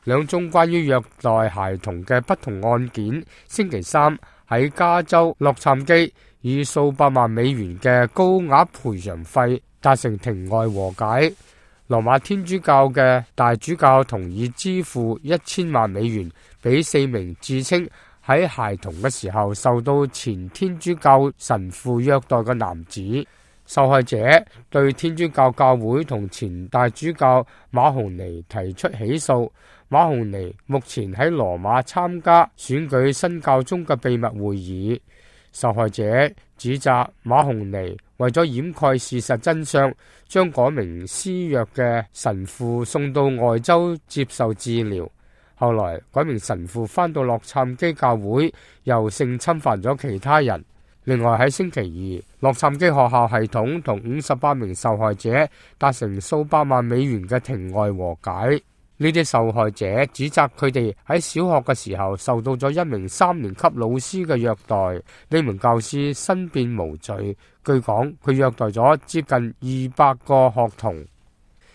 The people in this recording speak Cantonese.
兩宗關於虐待孩童嘅不同案件，星期三喺加州洛杉磯以數百萬美元嘅高額賠償費達成庭外和解。羅馬天主教嘅大主教同意支付1000萬美元俾4名自稱喺孩童嘅時候受到前天主教神父虐待嘅男子。受害者對天主教教會同前大主教馬洪尼提出起訴。馬洪尼目前喺羅馬參加選舉新教宗嘅秘密會議。受害者指責馬洪尼為咗掩蓋事實真相，將嗰名施虐嘅神父送到外州接受治療。後來嗰名神父返到洛杉磯教會，又性侵犯咗其他人。另外喺星期二，洛杉磯學校系統同58名受害者達成數百萬美元嘅庭外和解。呢啲受害者指責佢哋喺小學嘅時候受到咗一名3年級老師嘅虐待。呢名教師申辯無罪，據講佢虐待咗接近200個學童。